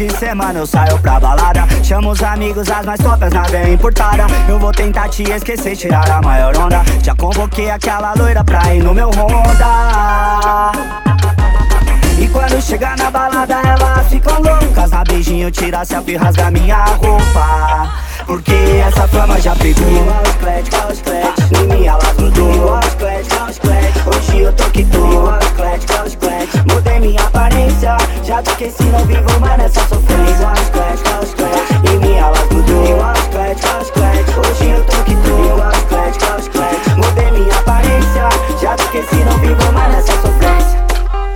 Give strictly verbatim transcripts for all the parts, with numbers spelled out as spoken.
de semana eu saio pra balada, chamo os amigos, as mais topas na bem importada. Eu vou tentar te esquecer, tirar a maior onda. Já convoquei aquela loira pra ir no meu Honda. E quando chegar na balada elas ficam loucas, na beijinho tira selfie, rasga minha roupa. Porque essa fama já pegou. Em mim elas mudou. Hoje eu tô que tô. Mudei minha aparência, já te esqueci, não vivo mais nessa sofrência. Em mim elas mudou. Hoje eu tô que tô. Mudei minha aparência, já te esqueci, não vivo mais nessa sofrência.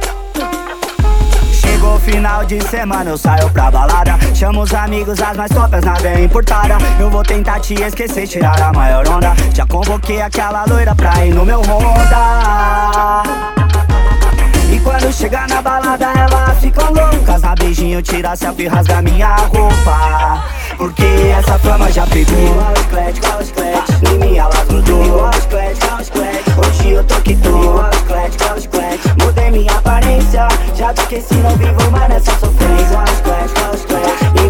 Chegou final de semana, eu saio pra balada, chamo os amigos, as mais topas na bem importada. Eu vou tentar te esquecer, tirar a maior onda. Já convoquei aquela loira pra ir no meu Honda. E quando chegar na balada elas ficam loucas, na beijinho tira selfie, rasga minha roupa. Porque essa fama já pegou. Em mim elas mudou. Hoje eu tô que tô. Mudei minha aparência, já te esqueci, não vivo mais nessa sofrência.